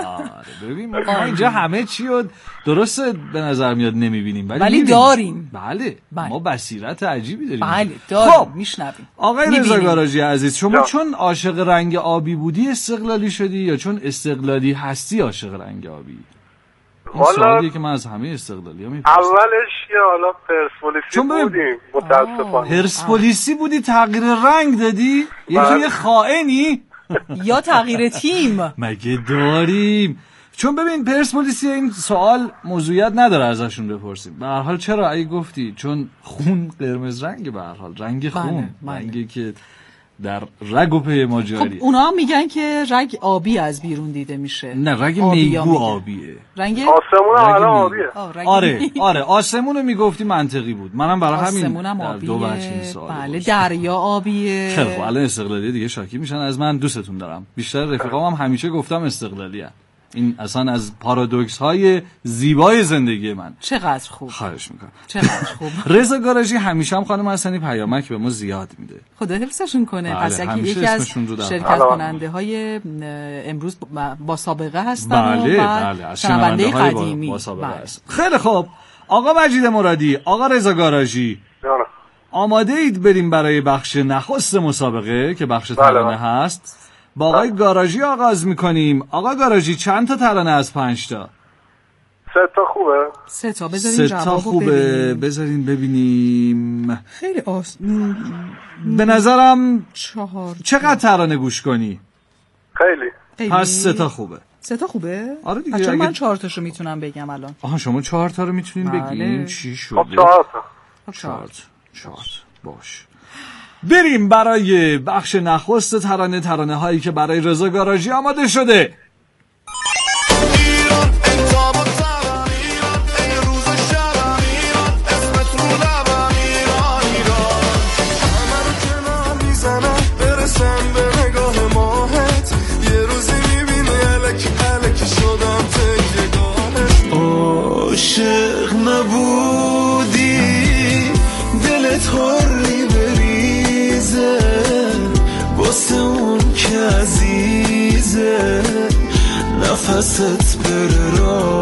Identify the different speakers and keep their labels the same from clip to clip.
Speaker 1: ببین ما اینجا همه چی رو درسته به نظر میاد نمیبینیم
Speaker 2: ولی داریم.
Speaker 1: بله ما بصیرت عجیبی داریم.
Speaker 2: بله داریم میشنویم.
Speaker 1: آقای رضا گاراژی عزیز شما چون عاشق رنگ آبی بودی استقلالی شدی یا چون استقلالی هستی عاشق رنگ آبی؟ این سوالیه که من از همه استقلالی ها میپرسم.
Speaker 3: اولش که حالا پرسپولیسی بودیم متاسفانه.
Speaker 1: پرسپولیسی بودی تغییر رنگ دادی؟ یه خائنی؟
Speaker 2: یا تغییر تیم؟
Speaker 1: مگه داریم؟ چون ببین پرسپولیسی این سوال موضوعیت نداره ازشون بپرسیم. به هر حال چرا اگه گفتی چون خون قرمز رنگ، به هر حال رنگ خون رنگی که در رگ و پی ما جاریه.
Speaker 2: خب اونا میگن که رگ آبی از بیرون دیده میشه.
Speaker 1: نه رگ میگو آبیه.
Speaker 2: رنگ
Speaker 3: آسمون الان آبیه.
Speaker 1: آره آسمونو میگفتی منطقی بود. منم برای همین
Speaker 2: آسمونم آبیه.
Speaker 1: دو بچه این سوال.
Speaker 2: بله دریا آبیه.
Speaker 1: خیلی خب الان استقلالی دیگه شاکی میشن از من. دوستتون دارم. بیشتر رفیقام هم همیشه گفتم استقلالی ام. این اصلا از پارادوکس های زیبای زندگی من.
Speaker 2: چقدر خوب.
Speaker 1: خواهش میکنم.
Speaker 2: چقدر خوب.
Speaker 1: رضا گاراژی همیشه هم خانم حسنی پیامک به ما زیاد میده.
Speaker 2: خدا حفظشون کنه. پس یکی از شرکت کننده های امروز با سابقه هستن.
Speaker 1: بله از شنونده قدیمی با سابقه هست. خیلی خوب آقا مجید مرادی، آقا رضا گاراژی، آماده اید بریم برای بخش نخست مسابقه که بخش ترانه هست؟ با آقای گاراژی آغاز میکنیم. آقا گاراژی چند تا ترانه از 5 تا؟
Speaker 3: 3 تا خوبه.
Speaker 2: 3 تا بذارین جوابو
Speaker 1: خوبه. بذارین ببینیم.
Speaker 2: خیلی
Speaker 1: به نظرم
Speaker 2: 4.
Speaker 1: چقدر ترانه گوش کنی؟
Speaker 3: خیلی.
Speaker 1: پس 3 تا خوبه.
Speaker 2: 3 تا خوبه؟
Speaker 1: آره دیگه.
Speaker 2: چون من 4 تاشو میتونم بگم الان.
Speaker 1: آها شما 4 تا رو میتونین بگین؟ چی شده؟
Speaker 3: خب 4 تا.
Speaker 1: 4 باش. بریم برای بخش نخست ترانه هایی که برای رضا گاراژی آماده شده.
Speaker 4: عاشق نبودی دلت خوری بریزه واسه اون که عزیزه نفست بره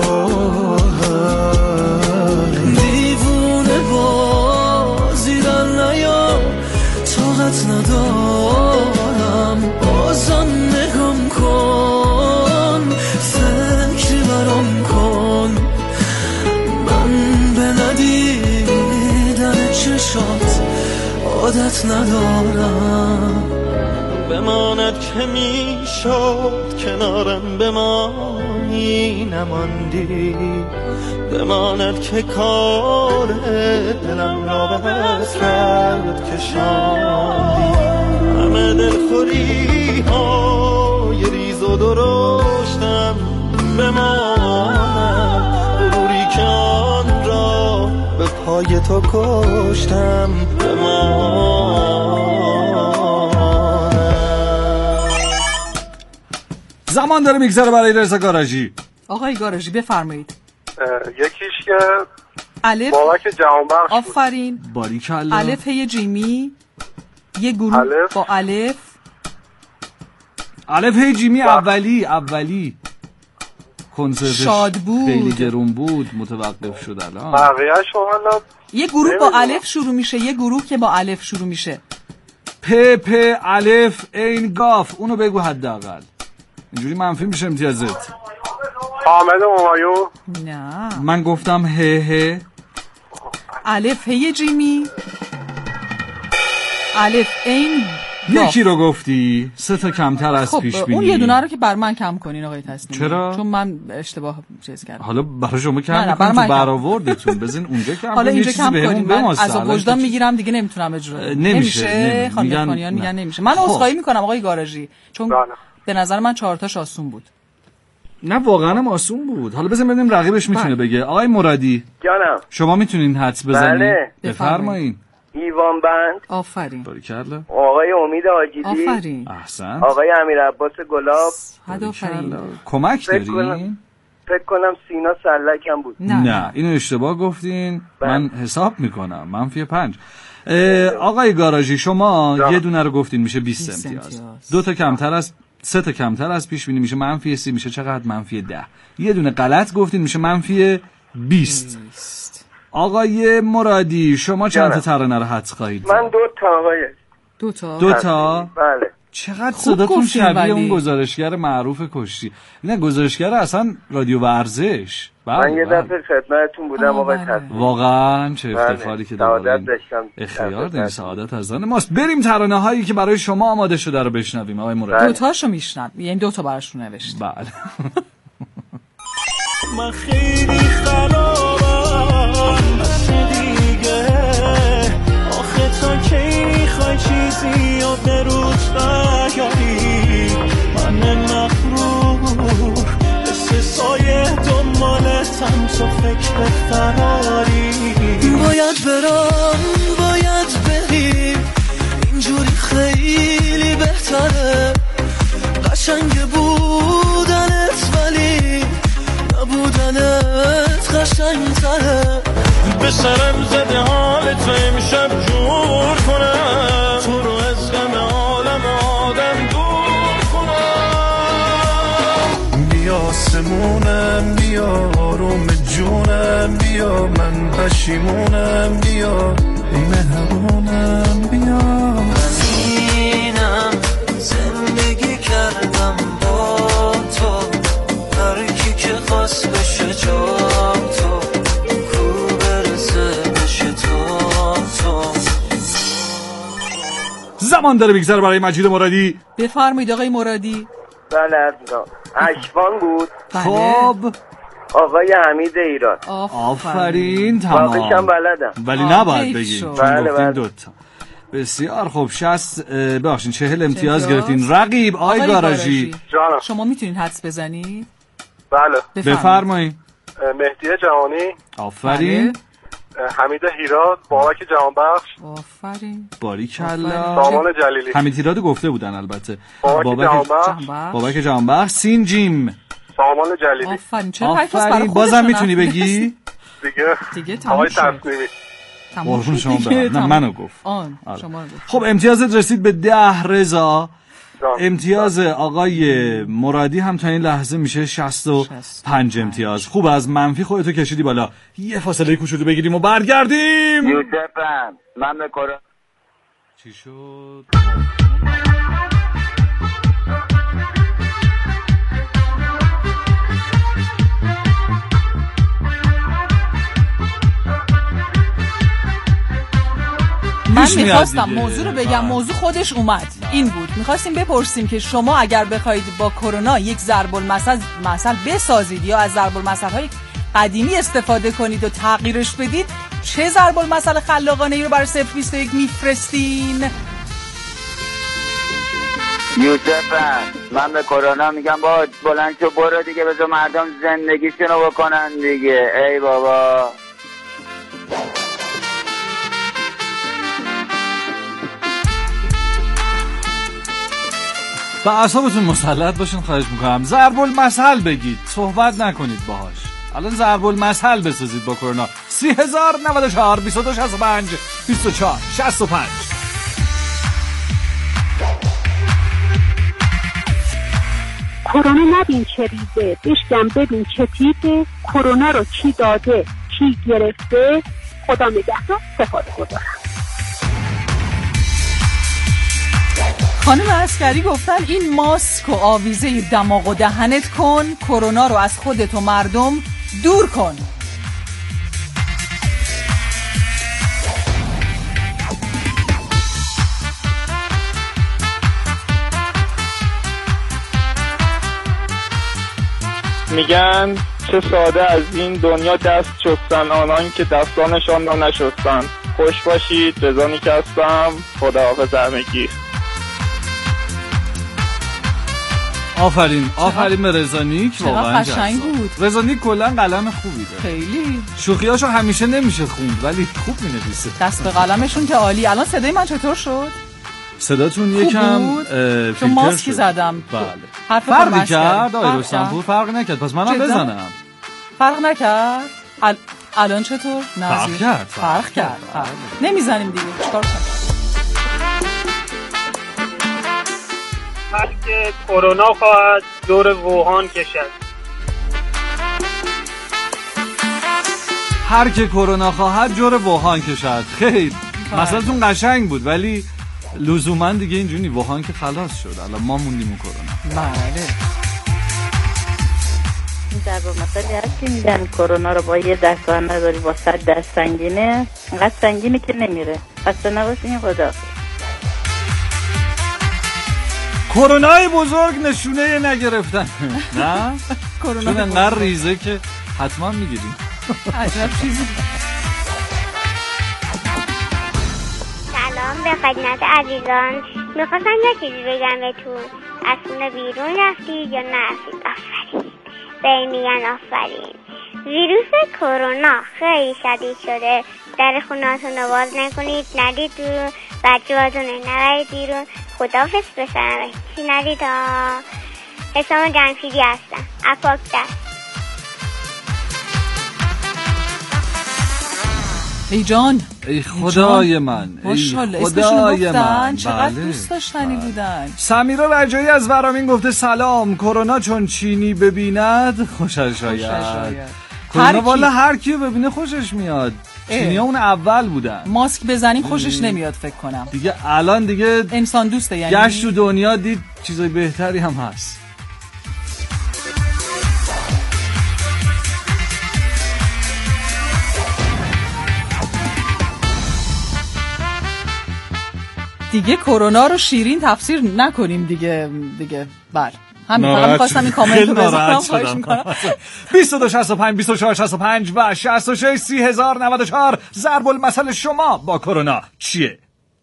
Speaker 4: راه دیوونه بازیدن نیا طاقت ندارم بازم نگم کن فکری برام کن من به ندیدن چشات عادت ندارم بماند که میشد کنارم بمانی نماندی بماند که کار دلم را به حسرت کشاندی همه دلخوری های ریز و درشتم بماند غروری که آن را به پای تو کشتم بماند.
Speaker 1: زمان داره میگذره برای رضا گاراژی.
Speaker 2: آقای گاراژی بفرمایید.
Speaker 3: یکیش که
Speaker 2: الف
Speaker 3: بابک جهانبخش.
Speaker 2: آفرین.
Speaker 1: باریکلا.
Speaker 2: الف هی جیمی. یه گروه الف. با
Speaker 1: الف هی جیمی اولی کنسرتش
Speaker 2: شاد بود
Speaker 1: خیلی گرون بود متوقف شد الان.
Speaker 3: بقیه‌اش والا
Speaker 2: یه گروه با الف شروع میشه، یه گروه که با الف شروع میشه.
Speaker 1: پ الف عین گاف. اونو بگو حداقل. اینجوری منفی میشه امتیازت.
Speaker 3: حامد همایون.
Speaker 2: نه
Speaker 1: من گفتم ه
Speaker 2: الف هی جیمی الف عین
Speaker 1: یکی رو گفتی 3 تا کمتر از
Speaker 2: خب
Speaker 1: پیش بینی.
Speaker 2: اون یه دونه رو که بر من کم کنین آقای تسلیمی.
Speaker 1: چرا؟
Speaker 2: چون من اشتباه چیز کردم.
Speaker 1: حالا برای شما کم می‌کنم تو برآوردتون بزن اونجا کم.
Speaker 2: حالا اینجا کم کنین. من از وجدان میگیرم دیگه نمیتونم اجرا. نمیشه. خانم‌خانیان میگن نمیشه. من عذرخواهی میکنم آقای گاراژی چون به نظر من 4 تاش آسون بود.
Speaker 1: نه واقعا هم آسون بود. حالا بزن ببینیم رقیبش میتونه بگه. آقای مرادی
Speaker 5: جانم
Speaker 1: شما میتونین حدس بزنید؟
Speaker 5: بله.
Speaker 1: بفرمایید.
Speaker 5: ایوان بند.
Speaker 2: آفرین.
Speaker 1: باریکلا.
Speaker 5: آقای امید آجیلی.
Speaker 2: آفرین.
Speaker 1: احسنت.
Speaker 5: آقای امیر عباس گلاب.
Speaker 2: آفرین.
Speaker 1: کمک دارین؟
Speaker 5: فکر کنم سینا سلک هم بود.
Speaker 1: نه اینو اشتباه گفتین. من حساب میکنم منفی 5. آقای گاراژی شما یه دونه رو گفتین میشه 20 امتیاز. 2 تا کمتر از 3 تا کمتر از پیش بینی میشه -30 میشه چقدر؟ -10. یه دونه غلط گفتین میشه -20. آقای مرادی شما چند تا ترانه رو حدس خواهید؟
Speaker 5: من 2 تا آقای.
Speaker 2: 2
Speaker 5: تا؟ بله.
Speaker 1: چقدر صداتون شبیه اون گزارشگر معروف کشتی. نه گزارشگر اصلا رادیو ورزش.
Speaker 5: من یه دفعه خدمتتون بودم آقای تصمیم.
Speaker 1: واقعا چه افتخاری که
Speaker 5: سعادت داشتم.
Speaker 1: اختیار دارید، سعادت از آن ماست. بریم ترانه هایی که برای شما آماده شده رو بشنویم آقای مرادی.
Speaker 2: 2 تاشو میشنم، یعنی 2 تا براشون نوشت.
Speaker 1: بله.
Speaker 4: من خیلی خرابم بس دیگه، آخه تا کی میخوای چیزی یا به روز بگری؟ من مغرور مثل سایه دنبالتم، تو فکر فراری. باید برم باید بریم، اینجوری خیلی بهتره. قشنگ بودنت ولی نبودنت قشنگ‌تره. به سرم زده حالت امشب جور کنم، تو رو از غم عالم آدم دور کنم. بیا آسمونم بیا آروم جونم بیا، من پشیمونم بیا ای مهربونم بیا. اینم زندگی کردم با تو، هر کی که خواست بشه جام تو، کو برسه بشه تو.
Speaker 1: زمان داره بگذره برای مجید مرادی.
Speaker 2: بفرمایید آقای مرادی.
Speaker 5: بله عزیزم. اشوان بود.
Speaker 1: خب
Speaker 5: آقای حمید ایران.
Speaker 1: آفرین. تمام.
Speaker 5: واقعا بلدم
Speaker 1: ولی نباید بگی چون
Speaker 5: بله
Speaker 1: گفتین 2 تا. بسیار خوب. 40 امتیاز گرفتین. رقیب آقای گاراژی
Speaker 3: جانم.
Speaker 2: شما میتونین حدس بزنید؟
Speaker 3: بله.
Speaker 1: بفرمایید.
Speaker 3: مهدی جهانی.
Speaker 1: آفرین.
Speaker 3: حمید هیراد. بابک جهانبخش.
Speaker 2: آفرین.
Speaker 1: باریکلا.
Speaker 3: سامان جلیلی.
Speaker 1: حمید هیراد گفته بودن البته.
Speaker 3: بابک
Speaker 1: جهانبخش. سینجیم.
Speaker 3: سامان جلیلی.
Speaker 2: آفرین. چرا آفرین.
Speaker 1: بازم میتونی بگی؟
Speaker 3: دیگه
Speaker 2: تمام شد.
Speaker 1: قربون شما برم. نه منو گفت.
Speaker 2: شما رو گفت.
Speaker 1: خب امتیازت رسید به 10 رضا. امتیاز آقای مرادی هم تا این لحظه میشه 65 امتیاز. خوب از منفی خودتو کشیدی بالا. یه فاصله کوچولو بگیریم و برگردیم.
Speaker 6: یوسفم من به کرونا.
Speaker 1: چی شد؟
Speaker 2: من میخواستم موضوع رو بگم. موضوع خودش اومد. این بود میخواستیم بپرسیم که شما اگر بخواید با کرونا یک ضرب المثل بسازید یا از ضرب المثل‌های قدیمی استفاده کنید و تغییرش بدید، چه ضرب المثل خلاقانه‌ای رو برای 021 میفرستین؟
Speaker 6: یوسفم من به کرونا میگم با بلند شو برو دیگه، بذار مردم زندگیشونو بکنن دیگه. ای بابا.
Speaker 1: به اعصابتون مسلط باشین خواهش میکنم. ضرب المثل بگید، صحبت نکنید باهاش. الان ضرب المثل بسازید با کرونا. 30,094 22 65 24 65.
Speaker 7: کرونا نبین چه ریزه، بشکم ببین چه تیپه. کرونا رو کی داده کی گرفته، خدا نگهدار. سپاس گذارم.
Speaker 2: خانم عسکری گفتن این ماسک و آویزه دماغ و دهنت کن، کرونا رو از خودت و مردم دور کن.
Speaker 8: میگن چه ساده از این دنیا دست شستن آنان که دستانشان را نشستن. خوش باشید. رضا نیک هستم. خداحافظ همگی.
Speaker 1: آفرین به رضا نیک. واقعا
Speaker 2: قشنگ بود.
Speaker 1: رضا نیک کلا قلم خوبی داره.
Speaker 2: خیلی.
Speaker 1: شوخیاشو همیشه نمیشه خوند ولی خوب مینویسه.
Speaker 2: دست به قلمشون که عالی. الان صدای من چطور شد؟
Speaker 1: صداتون یکم
Speaker 2: چون ماسکی زدم.
Speaker 1: بله. فرق کرد آقای رستمپور؟ فرق نکرد. پس منم بزنم.
Speaker 2: فرق نکرد. الان چطور؟
Speaker 1: فرق کرد.
Speaker 2: نمیزنیم دیگه. چیکار کنیم؟
Speaker 9: هر که کرونا خواهد دور ووهان کشد.
Speaker 1: هر که کرونا خواهد جور ووهان کشد. خیر مثلتون قشنگ بود ولی لزوما دیگه اینجوری ووهان که خلاص شد الان ما موندیم کرونا.
Speaker 2: بله
Speaker 10: در با مثلی هستی میگن کرونا رو با یه دست نداری با 100 دست سنگینه، اینقدر سنگینه که نمیره. خسته نباشین. خدا
Speaker 1: کرونای بزرگ نشونه نگرفتن. نه چون انقدر ریزه که حتما میگیریم.
Speaker 2: عجب چیزی.
Speaker 11: سلام به خدمت عزیزان. میخواستم یه چیزی بگم بهتون. از خونه بیرون رفتید یا نرفتید؟ آفرین. به میگن آفرین. ویروس کرونا خیلی شدید شده. در خونه‌تون رو باز نکنید، ندید بیرون، بچه‌هاتون رو نبرید بیرون. خداحافظ بسرم. چی ندید ها. حسام جمشیدی هستم. افاک دست.
Speaker 2: ای جان،
Speaker 1: ای خدای من،
Speaker 2: ماشاءالله اسمشون گفتن چقدر دوست داشتنی بودن.
Speaker 1: سمیرا رجایی از ورامین گفته سلام، کرونا چون چینی ببیند خوشش آید. کرونا والا هر کیو ببینه خوشش میاد. چینی ها اون اول بودن.
Speaker 2: ماسک بزنیم خوشش نمیاد فکر کنم.
Speaker 1: دیگه الان دیگه
Speaker 2: انسان دوسته، یعنی
Speaker 1: گشت تو دنیا دید چیزای بهتری هم هست.
Speaker 2: دیگه کرونا رو شیرین تفسیر نکنیم دیگه بله همین فقط می‌خواستم این کامنت رو بذارم. خواهش می‌کنم.
Speaker 1: 2265 2465 و 66 30094 ضرب المثل شما با کرونا چیه؟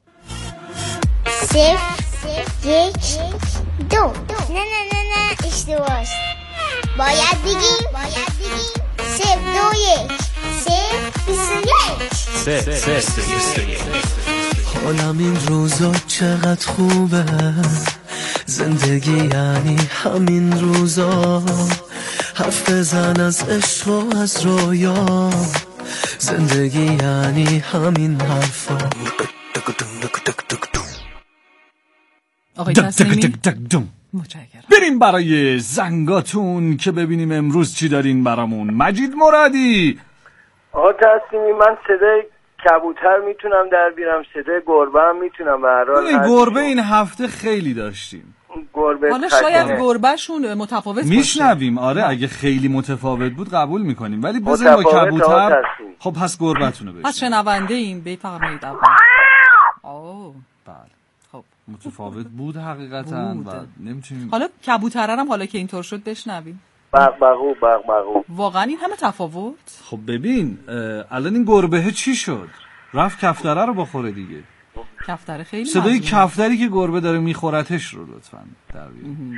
Speaker 11: 0 1 2. نه اشتباهه. باید بگیم 0 2 1 0 21.
Speaker 12: حالم این روزا چقدر خوبه، زندگی یعنی همین روزا، حرف بزن از عشق و از رویا، زندگی یعنی همین حرفا.
Speaker 2: آقای تسلیمی
Speaker 1: متشکرم. بریم برای زنگاتون که ببینیم امروز چی دارین برامون. مجید مرادی.
Speaker 5: آقا تسلیمی من صدای کبوتر میتونم در بیارم، صدای گربه هم میتونم. به هر حال
Speaker 1: گربه این هفته خیلی داشتیم.
Speaker 5: گربه
Speaker 2: حالا شاید گربهشون متفاوت باشه.
Speaker 1: میشنویم آره اگه خیلی متفاوت بود قبول میکنیم ولی بذاریم با کبوتر. خب پس گربه‌تونو بشنویم.
Speaker 2: پس شنونده ایم بفرمایید. اوه
Speaker 1: بله خب متفاوت بود حقیقتا و نمیتونیم.
Speaker 2: حالا کبوتر هم حالا که اینطور شد بشنویم.
Speaker 5: بغبغو
Speaker 2: واقعا این همه تفاوت؟
Speaker 1: خب ببین الان این گربه چی شد؟ رفت کفتره رو بخوره دیگه.
Speaker 2: کفتره خیلی
Speaker 1: صدای کفتری که گربه داره میخورتش رو لطفاً در بیارید.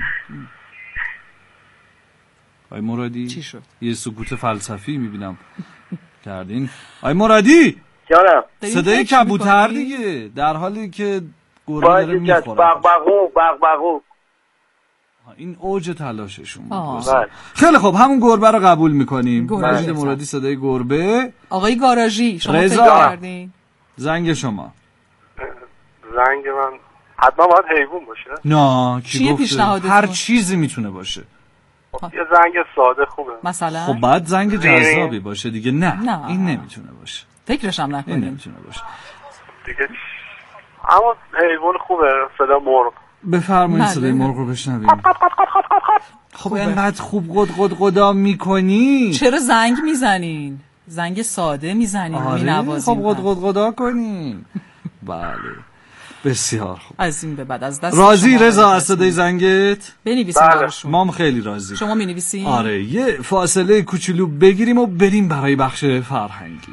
Speaker 1: آی مرادی
Speaker 2: چی شد؟
Speaker 1: یه سکوت فلسفی میبینم کردین. آی مرادی
Speaker 5: جانم
Speaker 1: صدای کبوتر دیگه در حالی که گربه داره میخوره.
Speaker 5: بغبغو
Speaker 1: این اوج تلاششون بود. خیلی خب همون گربه رو قبول میکنیم. مجید مرادی صدای گربه.
Speaker 2: آقای گاراژی شما پیدا کردین؟
Speaker 1: زنگ شما.
Speaker 3: زنگ من حتما باید حیوان باشه؟
Speaker 1: نه کی گفته؟ هر چیزی میتونه باشه.
Speaker 3: یه زنگ ساده خوبه
Speaker 2: مثلا.
Speaker 1: خب بعد زنگ جذابی باشه دیگه. نه این نمیتونه باشه.
Speaker 2: فکرش هم نکنیم.
Speaker 1: این نمیتونه باشه
Speaker 3: دیگه. اما حیوان خوبه. صدا مرغ.
Speaker 1: بفرمایید صدای مرغ رو بشنویم. خب اینقدر خوب قدا میکنی
Speaker 2: چرا زنگ میزنین؟ زنگ ساده میزنین.
Speaker 1: خب قدا کنین. بله بسیار خوب.
Speaker 2: از این به بعد از دست
Speaker 1: راضی رضا از صدای زنگت؟
Speaker 2: بنویسیم براشون.
Speaker 1: ما هم خیلی راضی.
Speaker 2: شما مینویسین؟
Speaker 1: آره یه فاصله کوچولو بگیریم و بریم برای بخش فرهنگی.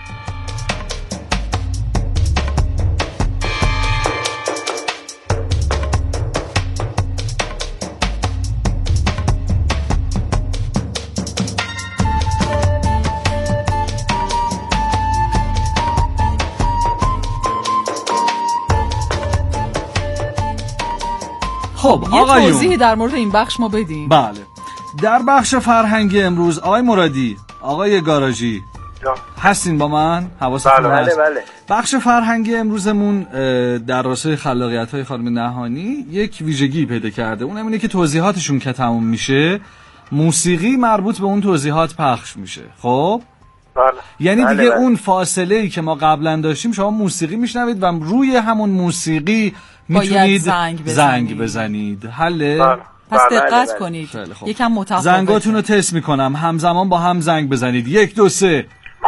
Speaker 1: خب
Speaker 2: آقایون یه توضیحی در مورد این بخش ما بدیم.
Speaker 1: بله در بخش فرهنگی امروز آقای مرادی، آقای گاراژی هستین با من؟ حواستون هست؟
Speaker 5: بله.
Speaker 1: بخش فرهنگی امروزمون در راستای خلاقیت‌های خانم نهانی یک ویژگی پیدا کرده. اونم اینه که توضیحاتشون که تموم میشه موسیقی مربوط به اون توضیحات پخش میشه. خب؟ یعنی دیگه اون فاصله‌ای که ما قبلا داشتیم شما موسیقی میشنوید و روی همون موسیقی میتونید زنگ بزنید. حله؟
Speaker 2: پس دقت کنید. یکم متفاوته.
Speaker 1: زنگاتون رو تست میکنم. همزمان با هم زنگ بزنید. 1 2 3.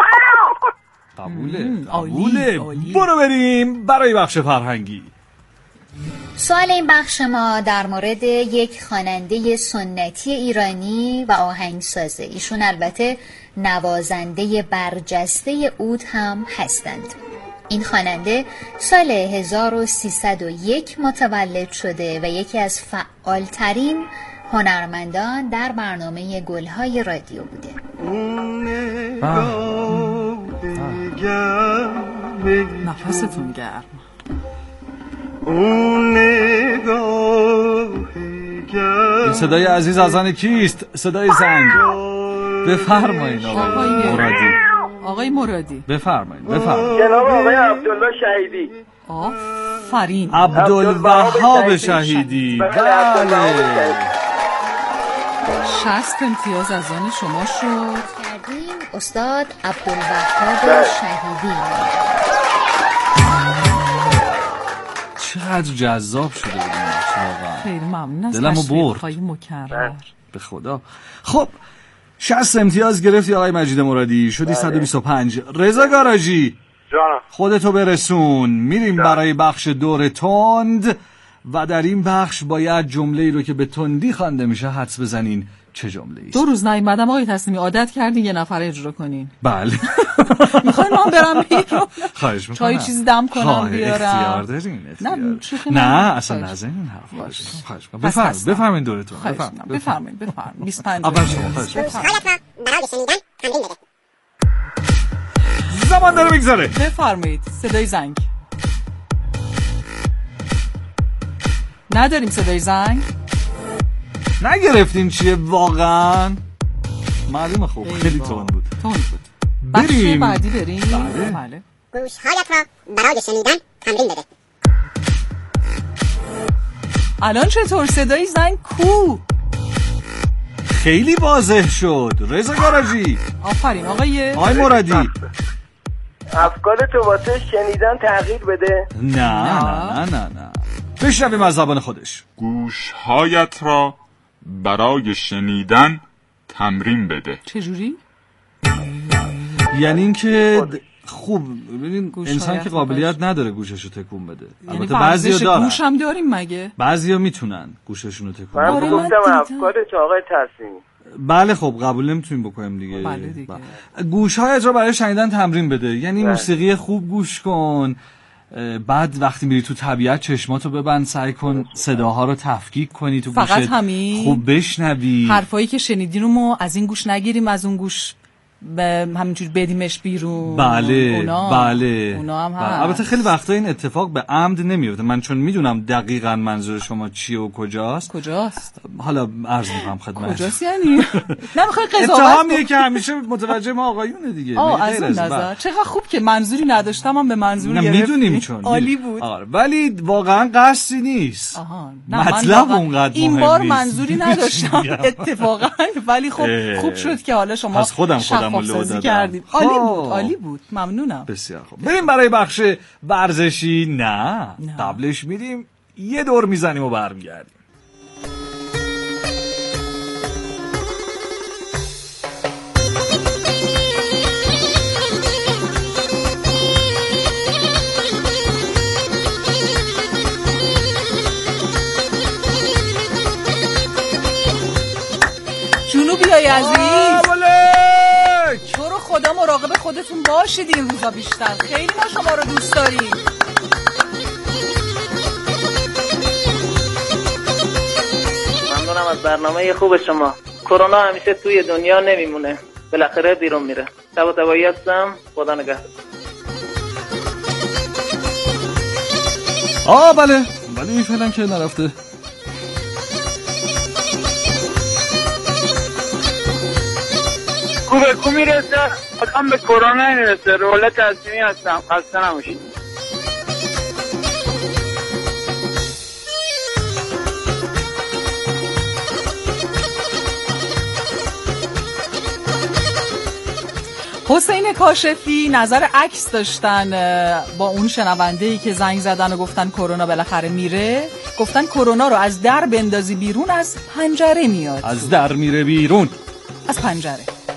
Speaker 1: قبوله. برو بریم برای بخش فرهنگی.
Speaker 13: سوال این بخش ما در مورد یک خواننده سنتی ایرانی و آهنگسازه. ایشون البته نوازنده برجسته عود هم هستند. این خواننده سال 1301 متولد شده و یکی از فعالترین هنرمندان در برنامه گل‌های رادیو بوده.
Speaker 2: نفستون گرم.
Speaker 1: این صدای عزیز از آن کیست؟ صدای زنگ. بفرمایید
Speaker 2: آقای مرادی.
Speaker 1: بفرمایید.
Speaker 5: جناب آقای عبدالله شهیدی.
Speaker 2: آفرین.
Speaker 1: عبدالوهاب شهیدی. بله.
Speaker 2: 60 امتیاز از آن شما شد.
Speaker 13: کردیم استاد عبدالوهاب شهیدی.
Speaker 1: چقدر جذاب شده بود واقعا.
Speaker 2: خیلی ممنون از
Speaker 1: دلمو برد.
Speaker 2: مکرر.
Speaker 1: به خدا. خب 60 امتیاز گرفتی آقای مجید مرادی، شدی 125. رضا گاراژی
Speaker 3: جانم
Speaker 1: خودتو برسون. میریم برای بخش دور تند و در این بخش باید جمله‌ای رو که به تندی خوانده میشه حدس بزنین چه جمله‌ای است.
Speaker 2: 2 روز نیومدم آقای تسلیمی، عادت کردین یه نفر اجرا کنین.
Speaker 1: بله.
Speaker 2: میخواین من برم بیرون؟
Speaker 1: خواهش می‌کنم.
Speaker 2: چای چیزی دم کنم بیارم.
Speaker 1: اختیار دارین. نه اصلا نزنین حرف. خواهش می‌کنم. بفرمایید دورتون.
Speaker 2: بفرمایید. 25.
Speaker 1: اول شما خواهش می‌کنم. برای شنیدن تمرین بده. زمان داره میگذره.
Speaker 2: بفرمایید. صدای زنگ. نداریم صدای زنگ.
Speaker 1: نگرفتین چیه واقعا؟ معلومه خوب خیلی تند بود.
Speaker 2: بخش بعدی بریم.
Speaker 1: بله.
Speaker 11: گوش‌هایت را برای شنیدن تمرین بده.
Speaker 2: الان چطور صدای زنگ کو؟
Speaker 1: خیلی واضح شد. رضا گاراژی.
Speaker 2: آفرین آقای
Speaker 1: مرادی.
Speaker 5: افکارتو واسه شنیدن تغییر بده.
Speaker 1: نه. بشنویم از زبان خودش.
Speaker 14: گوش‌هایت را برای شنیدن تمرین بده.
Speaker 2: چجوری؟
Speaker 1: یعنی اینکه خوب ببینین انسان که قابلیت نداره گوششو تکون بده. البته بعضیا دارن.
Speaker 2: گوش هم داریم مگه؟
Speaker 1: بعضیا میتونن گوششونو تکون بدن.
Speaker 5: من گفتم افکارت آقای تسلیمی.
Speaker 1: بله خب قبول نمیتونیم بکنیم دیگه.
Speaker 2: بله دیگه.
Speaker 1: گوش‌هایت را برای شنیدن تمرین بده. یعنی موسیقی خوب گوش کن. بعد وقتی میری تو طبیعت چشماتو ببند، سعی کن صداها رو تفکیک کنی تو گوشت.
Speaker 2: فقط همین
Speaker 1: خوب بشنوی.
Speaker 2: حرفایی که شنیدین رو ما از این گوش نگیریم، از اون گوش همینجور بدیمش بیرون.
Speaker 1: بله.
Speaker 2: اونا هم هست.
Speaker 1: البته خیلی وقتا این اتفاق به عمد نمیفته. من چون میدونم دقیقاً منظور شما چیه و کجاست. حالا عرض میکنم خدمت.
Speaker 2: کجاست یعنی؟ نمیخوای قضاوت
Speaker 1: اتهامیه که همیشه متوجه ما آقایونه دیگه.
Speaker 2: از اون نظر چقدر خوب که منظوری نداشتم من به منظور گرفتم.
Speaker 1: میدونیم چون
Speaker 2: عالی بود.
Speaker 1: ولی واقعا قصدی نیست. مطلب اونقدر
Speaker 2: این بار منظوری نداشتم اتفاقا، ولی خب خوب شد که حالا شما
Speaker 1: از خودم لو دادم.
Speaker 2: عالی بود. ممنونم.
Speaker 1: بسیار خوب. بریم برای بخش ورزشی. نه. قبلش میریم یه دور میزنیم و برمیگردیم.
Speaker 2: جنوبیای عزیز، تو رو خدا مراقب خودتون باشید این روزا بیشتر. خیلی ما شما رو دوست داریم.
Speaker 15: ممنونم از برنامه خوب شما. کرونا همیشه توی دنیا نمیمونه، بالاخره بیرون میره. طباطبایی هستم. خدا نگهدار.
Speaker 1: بله این فعلا که نرفته.
Speaker 8: خوبه کو میرسه آدم به کرونا نمیرسه. روله تصمیمی هستم، خسته نباشید.
Speaker 2: حسین کاشفی نظر عکس داشتن با اون شنونده‌ای که زنگ زدن و گفتن کرونا بالاخره میره. گفتن کرونا رو از در بندازی بیرون از پنجره میاد.
Speaker 1: از در میره بیرون
Speaker 2: از پنجره.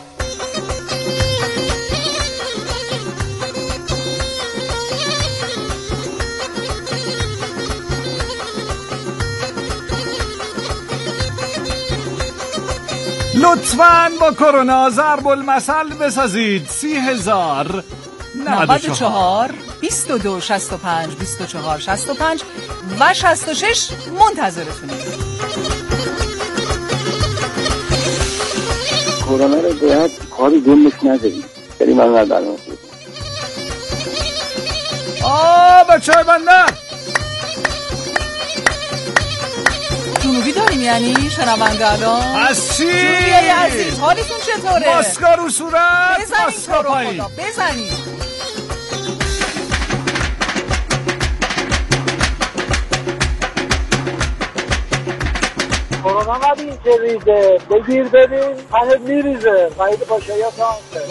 Speaker 1: لطفاً با کرونا ضرب المثل بسازید. 30,000
Speaker 2: 94 22 65 24 65 و 66 منتظرتونیم.
Speaker 5: کرونا رو باید کاری گمش نداریم. بریم من برنامه
Speaker 1: بچه های بندر
Speaker 2: جنوبی داریم یعنی شنونده الان
Speaker 1: از چی؟
Speaker 2: جنوبی های عزیز حالتون چطوره؟
Speaker 1: ماسکا رو صورت
Speaker 2: ماسکا پایین بزنید.
Speaker 9: کرونا نبین که ریزه بگیر ببین هنه میریزه قاید پاشایی فرانسه.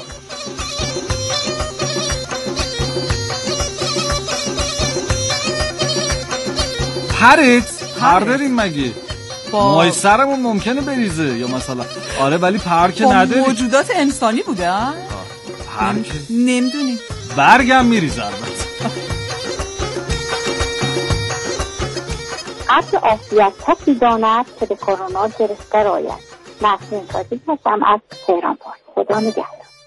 Speaker 1: پر داریم مگه؟ مای سرمون ممکنه بریزه یا مثلا آره ولی پر که نداریم.
Speaker 2: موجودات انسانی بوده ها؟
Speaker 1: پر که
Speaker 2: نمیدونیم.
Speaker 1: برگم میریزه البته.
Speaker 7: قبل عافیت کسی داند که به کرونا گرفته راید. نسرین تاجیک هستم از تهران پارس. خدا نگهدار.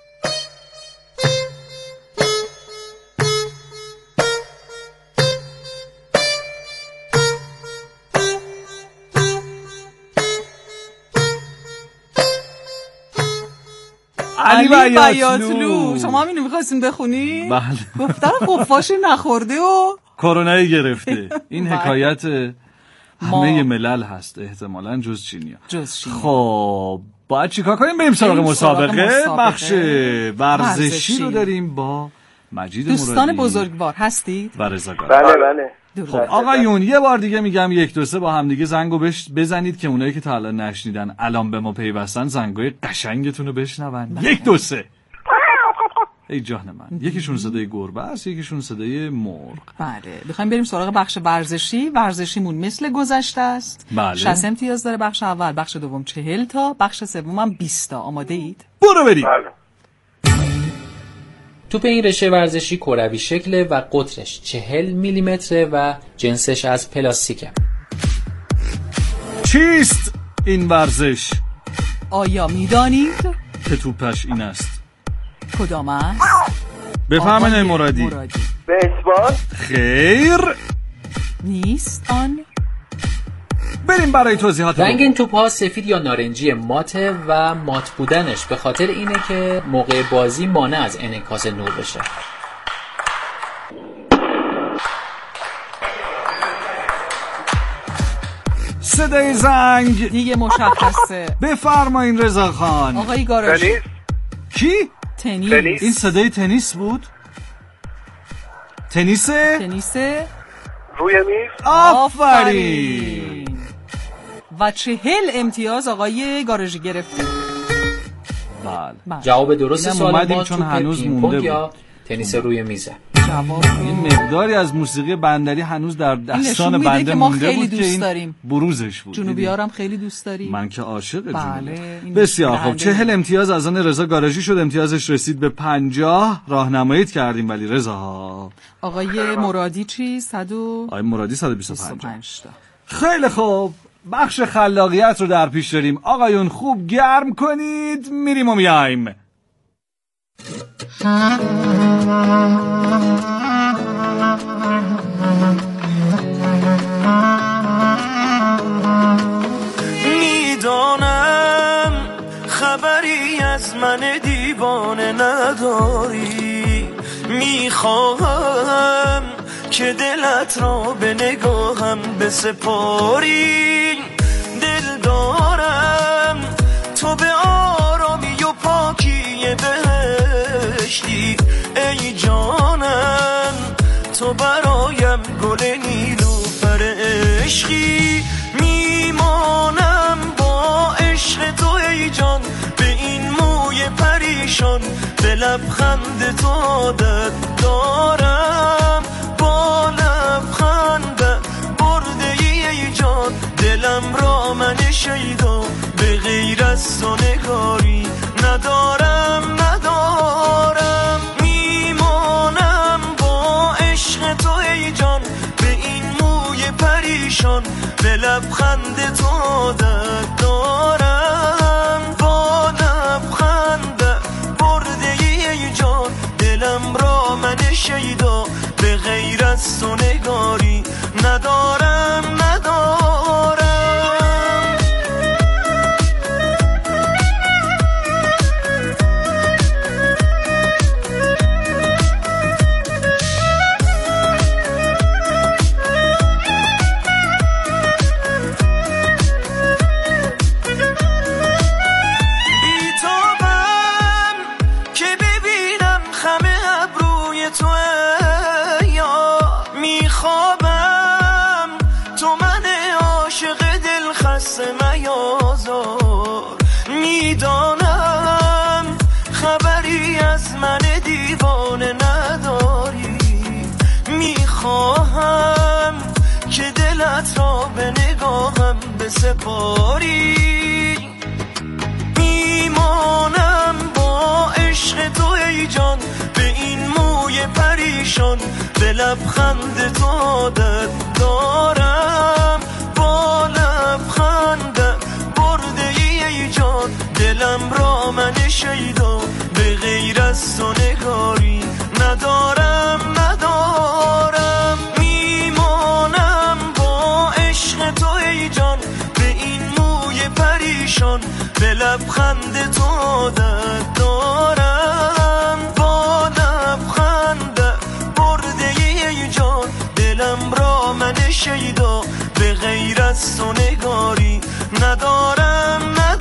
Speaker 1: علی بیاتلو
Speaker 2: شما همینو میخواستین بخونی؟
Speaker 1: بله.
Speaker 2: گفتن خفاش نخورده و
Speaker 1: کرونایی گرفته. این حکایت همه ملل هست احتمالاً جز چینیا. خب باید چیکار کنیم؟ بریم سراغ مسابقه. بخش ورزشی رو داریم با مجید مرادی.
Speaker 2: دوستان بزرگوار هستید؟
Speaker 1: و رضاگار.
Speaker 5: بله.
Speaker 1: خب آقایون یه بار دیگه میگم 1 2 3 با هم دیگه زنگو بزنید که اونایی که تا الان نشنیدن الان به ما پیوستن زنگای قشنگتون رو بشنون. 1 2 3. ای جان من. یکیشون صدای گربه است، یکیشون صدای مرغ.
Speaker 2: بله میخوایم بریم سراغ بخش ورزشی. ورزشیمون مثل گذشته است.
Speaker 1: بله.
Speaker 2: 60 امتیاز داره بخش اول، بخش دوم 40 تا، بخش سوم هم 20 تا. آماده اید؟
Speaker 1: برو بریم.
Speaker 5: بله.
Speaker 16: توپ این رشه ورزشی کروی شکله و قطرش 40 میلیمتره و جنسش از پلاستیکه.
Speaker 1: چیست این ورزش؟
Speaker 2: آیا میدانید
Speaker 1: که توپش این است؟
Speaker 2: کدام است؟
Speaker 1: بفهمین مرادی.
Speaker 5: بیسبال؟
Speaker 1: خیر
Speaker 2: نیست آن.
Speaker 1: بریم برای توضیحات.
Speaker 16: رنگ این توپ ها سفید یا نارنجی ماته و مات بودنش به خاطر اینه که موقع بازی مانع از انعکاس نور بشه.
Speaker 1: صدای زنگ
Speaker 2: دیگه مشخصه.
Speaker 1: بفرمایین رضا خان.
Speaker 2: آقای گاراژی.
Speaker 1: کی؟
Speaker 2: تنیس.
Speaker 1: این صدای تنیس بود؟ تنیس
Speaker 3: روی میز.
Speaker 1: آفرین.
Speaker 2: و 40 امتیاز آقای گاراژی گرفته.
Speaker 1: بله.
Speaker 16: جواب درست سوال ما
Speaker 1: چون هنوز مونده
Speaker 16: یا تنیس روی میزه.
Speaker 1: این مقداری از موسیقی بندری هنوز در دستان بنده مونده بود که این بروزش بود.
Speaker 2: جنوبی ها هم خیلی دوست داریم.
Speaker 1: من که عاشق جنوبی. بسیار خوب. 40 امتیاز از آن رضا گاراژی شد. امتیازش رسید به 50. راهنماییت کردیم ولی رضا.
Speaker 2: آقای مرادی چی؟
Speaker 1: آقای مرادی 125 تا. خیلی خوب. بخش خلاقیت رو در پیش داریم. آقایون خوب گرم کنید. میریم و میایم.
Speaker 4: میدانم خبری از من دیوانه نداری، میخواهم که دلت را به نگاهم بسپاری. دل دارم تو به آرامی و پاکی پریشان به لبخند تو عادت دارم با لبخند برده ای جان دلم را من شیدا به غیر از تو نگاری ندارم میمانم با عشق تو ای جان به این موی پریشان به لبخند تو عادت دارم با لبخند برده ای جان دلم را من شیدا به غیر از تو نگاری ندارم میدانم خبری از من دیوانه نداری میخواهم که دلت را به نگاهم بسپاری میمانم با عشق تو ای جان به این موی پریشان به لبخند تو عادت دارم با لبخند دلم را من شیدا به غیر از تو نگاری ندارم میمانم با عشق تو ای جان به این موی پریشان به لبخند تو عادت دارم با لبخند برده ای جان دلم را من شیدا به غیر از تو نگاری ندارم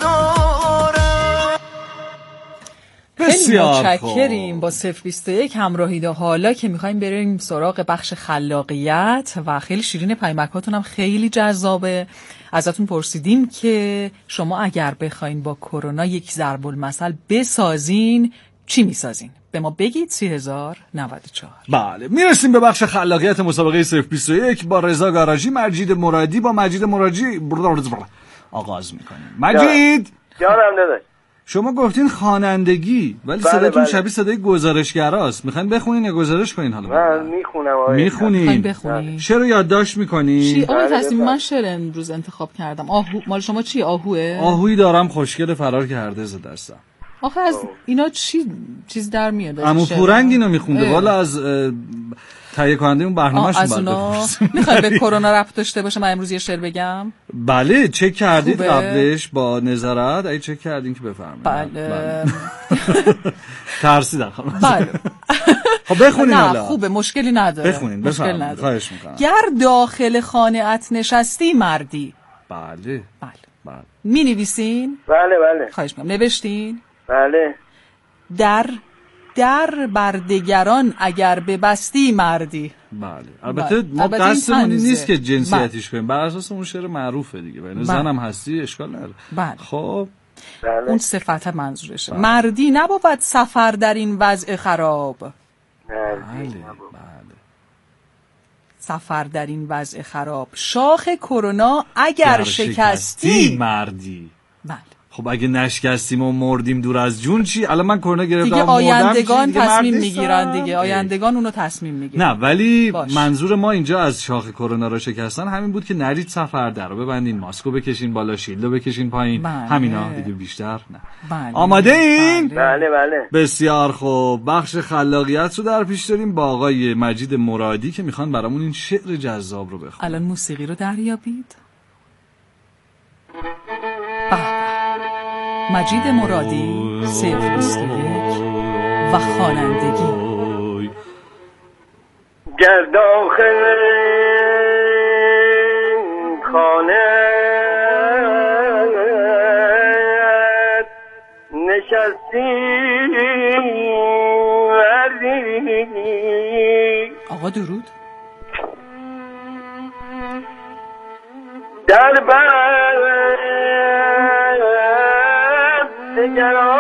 Speaker 2: خیلی متشکریم با 021 همراهید. حالا که میخوایم بریم سراغ بخش خلاقیت و خیلی شیرین پیامکاتون هم خیلی جذابه. ازتون پرسیدیم که شما اگر بخواین با کرونا یک ضرب المثل بسازین چی میسازین؟ به ما بگید. 3094.
Speaker 1: بله میرسیم به بخش خلاقیت مسابقه 021 با رضا گاراژی مجید مرادی. با مجید مرادی آغاز میکنیم. مجید
Speaker 5: جانم داداش،
Speaker 1: شما گفتین خوانندگی ولی صداتون شبیه صدای گزارشگراست. میخواین بخونین یا گزارش کنین؟ حالا
Speaker 5: من میخونم.
Speaker 2: میخونین؟
Speaker 1: شعر رو یادداشت میکنین؟
Speaker 2: چی آقای تصمیم؟ من شعر امروز انتخاب کردم. آهو مال شما چی؟ آهوئه؟
Speaker 1: آهویی دارم خوشگل فرار کرده ز دستم.
Speaker 2: آخه از اینا چیز در میاد؟
Speaker 1: عمو پورنگ اینو میخونده. والا از تهیه کننده اون برنامه‌شون بعد
Speaker 2: میخوای به کرونا ربط داشته باشه من امروز یه شعر بگم؟
Speaker 1: بله چک کردید قبلش با نظارت؟ اگه چک کردین که بفرمایید.
Speaker 2: بله
Speaker 1: ترسیدم.
Speaker 2: بله
Speaker 1: خب بخونین حالا.
Speaker 2: خوبه مشکلی نداره.
Speaker 1: بخونین بفرمایید خواهش میکنم.
Speaker 2: گر داخل خانه ات نشستی مردی.
Speaker 1: بله
Speaker 2: می نویسین؟
Speaker 5: بله
Speaker 2: خواهش میکنم. نوشتین؟
Speaker 5: بله.
Speaker 2: در بردگران اگر ببستی مردی.
Speaker 1: بله البته ما قصدمون نیست که جنسیتیش کنیم، بر اساس اون شعر معروفه دیگه. یعنی زنم هستی اشکال نداره. خب
Speaker 2: اون صفت منظورشه. مردی نبود سفر در این وضع خراب. سفر در این وضع خراب. شاخ کرونا اگر شکستی
Speaker 1: مردی.
Speaker 2: بله.
Speaker 1: خب اگه نشکستیم و مردیم دور از جون چی؟ الان من کرونا گرفتم
Speaker 2: دیگه آیندگان تصمیم میگیرن دیگه. آیندگان اونو تصمیم میگیرن.
Speaker 1: نه ولی منظور ما اینجا از شاخ کرونا رو شکستن همین بود که نرید سفر درو ببندین، ماسکو بکشین بالا، شیلدو بکشین پایین. همینا دیگه بیشتر نه. آماده این؟
Speaker 5: بله.
Speaker 1: بسیار خوب. بخش خلاقیت رو در پیش داریم با آقای مجید مرادی که میخوان برامون این شعر جذاب رو بخونن.
Speaker 2: الان موسیقی رو دریابید. مجید مرادی 021 و خوانندگی.
Speaker 5: گر داخل خانه نشستی وردی.
Speaker 2: آقا درود.
Speaker 5: در بر دگران